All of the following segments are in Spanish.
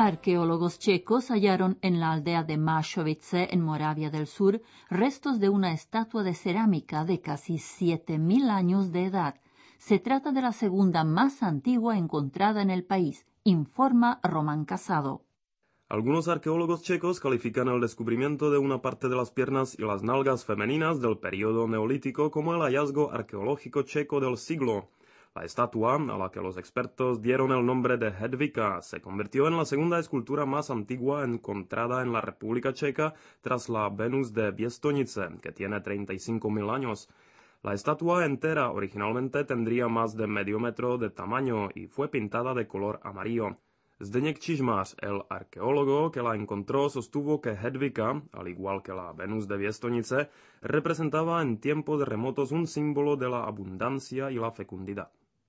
Arqueólogos checos hallaron en la aldea de Mášovice, en Moravia del Sur, restos de una estatua de cerámica de casi 7.000 años de edad. Se trata de la segunda más antigua encontrada en el país, informa Román Casado. Algunos arqueólogos checos califican el descubrimiento de una parte de las piernas y las nalgas femeninas del período neolítico como el hallazgo arqueológico checo del siglo. La estatua, a la que los expertos dieron el nombre de Hedvika, se convirtió en la segunda escultura más antigua encontrada en la República Checa tras la Venus de Běstonice, que tiene 35.000 años. La estatua entera originalmente tendría más de medio metro de tamaño y fue pintada de color amarillo. Zdeněk Čižmář, el arqueólogo que la encontró, sostuvo que Hedvika, al igual que la Venus de Běstonice, representaba en tiempos remotos un símbolo de la abundancia y la fecundidad.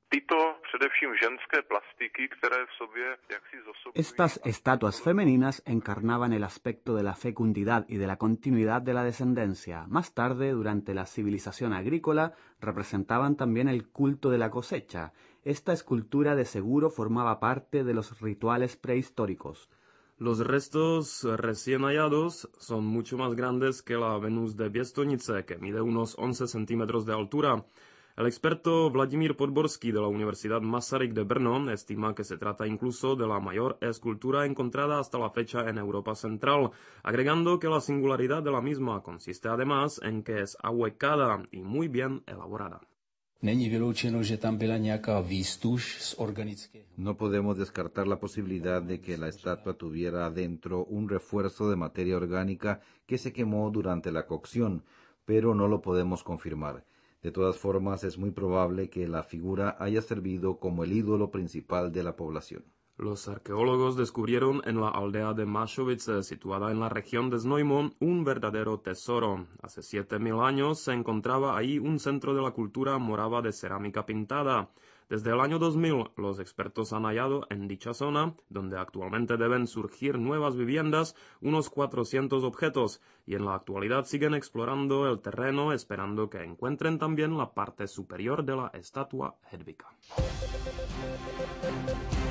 Estas estatuas femeninas encarnaban el aspecto de la fecundidad y de la continuidad de la descendencia. Más tarde, durante la civilización agrícola, representaban también el culto de la cosecha. Esta escultura de seguro formaba parte de los rituales prehistóricos. Los restos recién hallados son mucho más grandes que la Venus de Běstonice, que mide unos 11 centímetros de altura. El experto Vladimír Podborský de la Universidad Masaryk de Brno estima que se trata incluso de la mayor escultura encontrada hasta la fecha en Europa Central, agregando que la singularidad de la misma consiste además en que es ahuecada y muy bien elaborada. No podemos descartar la posibilidad de que la estatua tuviera adentro un refuerzo de materia orgánica que se quemó durante la cocción, pero no lo podemos confirmar. De todas formas, es muy probable que la figura haya servido como el ídolo principal de la población. Los arqueólogos descubrieron en la aldea de Mášovice, situada en la región de Znojmo, un verdadero tesoro. Hace 7.000 años se encontraba ahí un centro de la cultura morava de cerámica pintada. Desde el año 2000, los expertos han hallado en dicha zona, donde actualmente deben surgir nuevas viviendas, unos 400 objetos, y en la actualidad siguen explorando el terreno esperando que encuentren también la parte superior de la estatua Hedvika.